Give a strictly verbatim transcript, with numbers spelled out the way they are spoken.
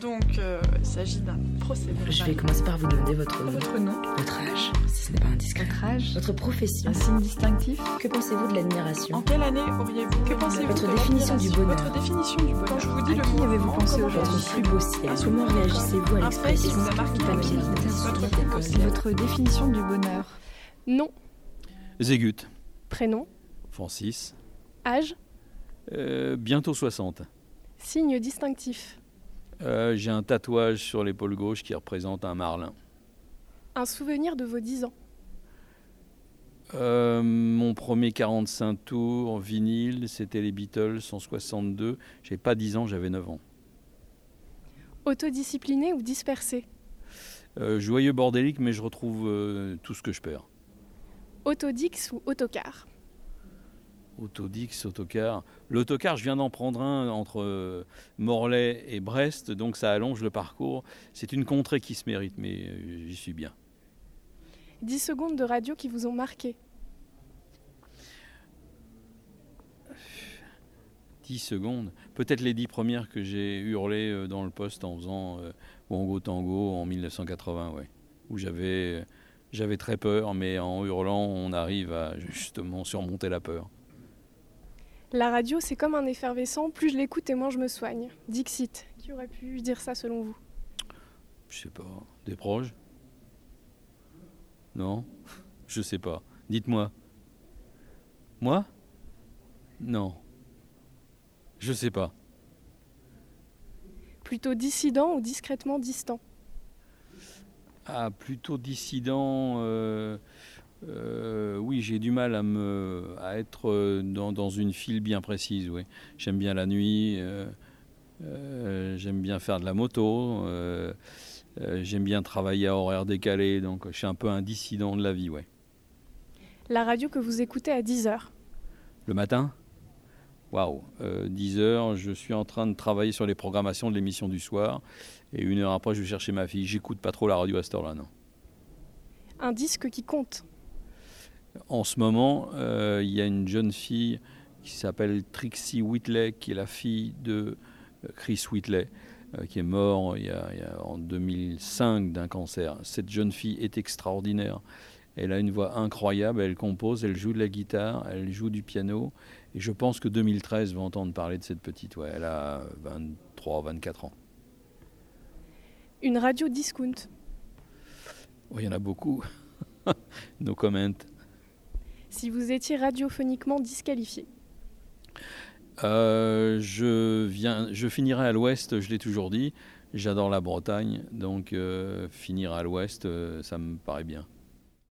Donc, euh, il s'agit d'un procès verbal. Je vais commencer par vous demander votre nom. Votre nom, Votre âge, si ce n'est pas indiscret. votre âge, Votre profession. un signe distinctif. Que pensez-vous de l'admiration? En quelle année auriez-vous Que pensez-vous Votre de définition du bonheur. Votre définition du bonheur. Quand je vous dis À le qui mot avez-vous enfant, pensé comment aujourd'hui? réagissez-vous? Votre plus beau ciel. Un Comment souvenir réagissez-vous à Un fait qui l'expression vous a marqué du dans papier votre vie. Votre d'école? plus beau ciel. Votre définition du bonheur. Nom, Zégut, prénom, Francis, âge, euh, bientôt soixante. signe distinctif. Euh, j'ai un tatouage sur l'épaule gauche qui représente un marlin. Un souvenir de vos dix ans. Euh, mon premier quarante-cinq tours vinyle, c'était les Beatles en soixante-deux. J'avais pas dix ans, j'avais neuf ans. Autodiscipliné ou dispersé. Euh, joyeux bordélique, mais je retrouve euh, tout ce que je perds. Autodix ou autocar. Autodix, autocar. L'autocar, je viens d'en prendre un entre euh, Morlaix et Brest, donc ça allonge le parcours. C'est une contrée qui se mérite, mais euh, j'y suis bien. dix secondes de radio qui vous ont marqué. dix secondes. Peut-être les dix premières que j'ai hurlées euh, dans le poste en faisant euh, Wango Tango en mille neuf cent quatre-vingts, ouais. Où j'avais, euh, j'avais très peur, mais en hurlant, on arrive à justement surmonter la peur. La radio, c'est comme un effervescent. Plus je l'écoute et moins je me soigne. Dixit. Qui aurait pu dire ça selon vous? Je sais pas. Des proches? Non? Je sais pas. Dites-moi. Moi? Non. Je sais pas. Plutôt dissident ou discrètement distant? Ah, plutôt dissident. Euh, euh, oui, j'ai du mal à me, à être dans, dans une file bien précise. Oui, j'aime bien la nuit. Euh, euh, j'aime bien faire de la moto. Euh, euh, j'aime bien travailler à horaire décalé. Donc, je suis un peu un dissident de la vie. Ouais. La radio que vous écoutez à dix heures. Le matin? Waouh, euh, dix heures, je suis en train de travailler sur les programmations de l'émission du soir. Et une heure après, je vais chercher ma fille. J'écoute pas trop la radio à cette heure-là, non. Un disque qui compte. En ce moment, euh, il y a une jeune fille qui s'appelle Trixie Whitley, qui est la fille de Chris Whitley, euh, qui est mort il y a, il y a, en deux mille cinq d'un cancer. Cette jeune fille est extraordinaire. Elle a une voix incroyable, elle compose, elle joue de la guitare, elle joue du piano. Et je pense que deux mille treize va entendre parler de cette petite. Ouais, elle a vingt-trois, vingt-quatre ans. Une radio discount. Oh, il y en a beaucoup. No comment. Si vous étiez radiophoniquement disqualifié. Euh, je, viens, je finirai à l'ouest, je l'ai toujours dit. J'adore la Bretagne, donc euh, finir à l'ouest, euh, ça me paraît bien.